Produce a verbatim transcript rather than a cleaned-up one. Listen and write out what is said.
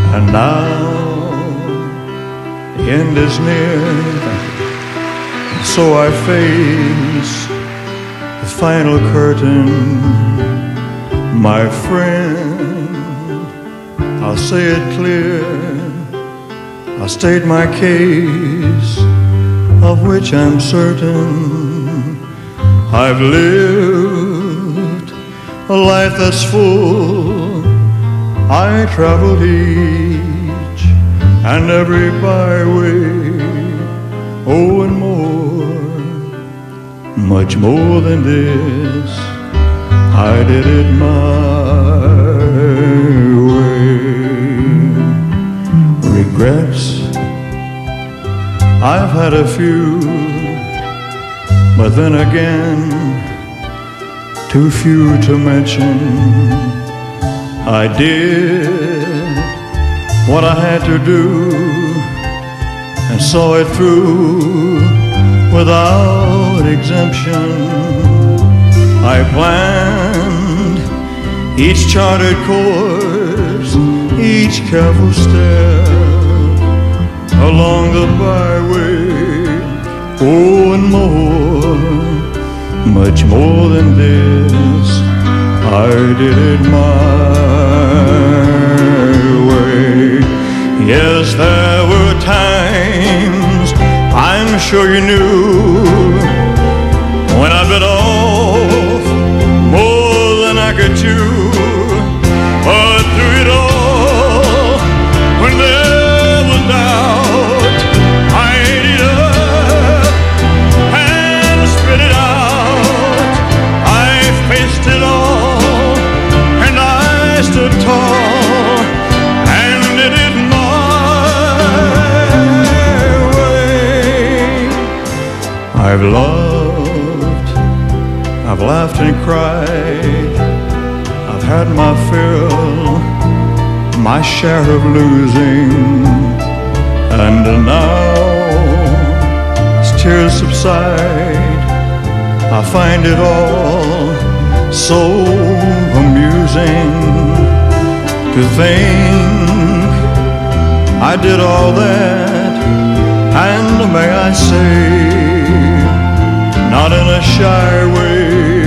And now the end is near, so I face the final curtain. My friend, I'll say it clear, I'll state my case, of which I'm certain. I've lived a life that's full. I traveled each and every byway, oh, and more, much more than this. I did it my way. Regrets, I've had a few, but then again, too few to mention. I did what I had to do and saw it through without exemption. I planned each charted course, each careful step along the byway, oh, and more, much more than this. I did it my way. Yes, there were times, I'm sure you knew, when I bit off more than I could chew. But through it all, when there was doubt, I ate it up and spit it out. I faced it all, and I stood tall and did it my way. I've loved, I've laughed and cried, I've had my fill, my share of losing, and now as tears subside, I find it all so amusing to think I did all that, and may I say, not in a shy way.